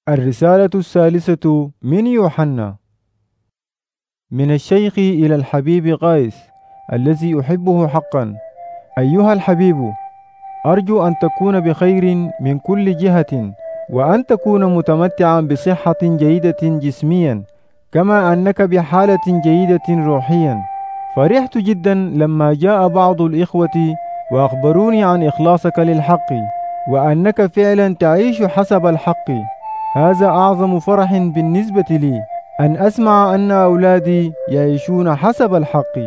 الرسالة الثالثة من يوحنا. من الشيخ إلى الحبيب قيس الذي أحبه حقا. أيها الحبيب، أرجو أن تكون بخير من كل جهة، وأن تكون متمتعا بصحة جيدة جسميا، كما أنك بحالة جيدة روحيا. فرحت جدا لما جاء بعض الإخوة وأخبروني عن إخلاصك للحق، وأنك فعلا تعيش حسب الحق. هذا أعظم فرح بالنسبة لي، أن أسمع أن أولادي يعيشون حسب الحق.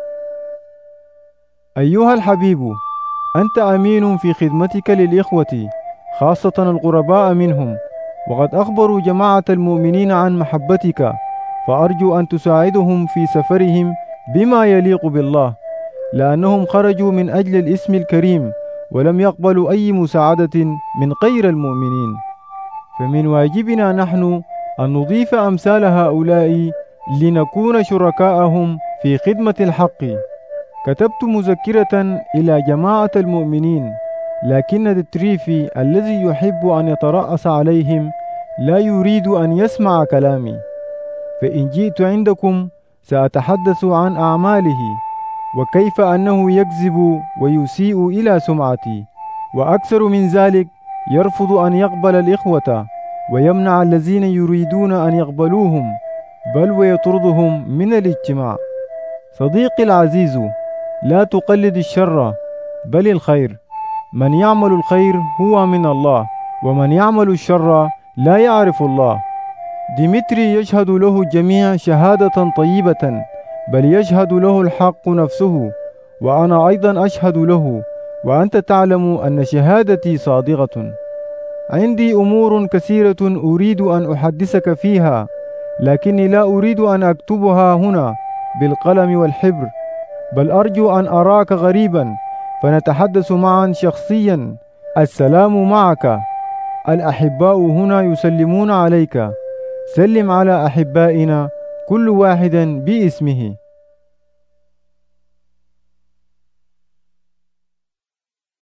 أيها الحبيب، أنت أمين في خدمتك للإخوة، خاصة الغرباء منهم، وقد أخبروا جماعة المؤمنين عن محبتك، فأرجو أن تساعدهم في سفرهم بما يليق بالله، لأنهم خرجوا من أجل الاسم الكريم ولم يقبلوا أي مساعدة من غير المؤمنين. فمن واجبنا نحن أن نضيف أمثال هؤلاء لنكون شركاءهم في خدمة الحق. كتبت مذكرة إلى جماعة المؤمنين، لكن ديتريفي الذي يحب أن يترأس عليهم لا يريد أن يسمع كلامي. فإن جئت عندكم سأتحدث عن أعماله، وكيف أنه يكذب ويسيء إلى سمعتي، وأكثر من ذلك يرفض أن يقبل الإخوة، ويمنع الذين يريدون أن يقبلوهم، بل ويطردهم من الاجتماع. صديقي العزيز، لا تقلد الشر بل الخير. من يعمل الخير هو من الله، ومن يعمل الشر لا يعرف الله. ديمتري يشهد له الجميع شهادة طيبة، بل يشهد له الحق نفسه، وأنا أيضا أشهد له، وأنت تعلم أن شهادتي صادقة. عندي أمور كثيرة أريد أن أحدثك فيها، لكني لا أريد أن أكتبها هنا بالقلم والحبر، بل أرجو أن أراك غريبا فنتحدث معا شخصيا. السلام معك. الأحباء هنا يسلمون عليك. سلم على أحبائنا كل واحد باسمه.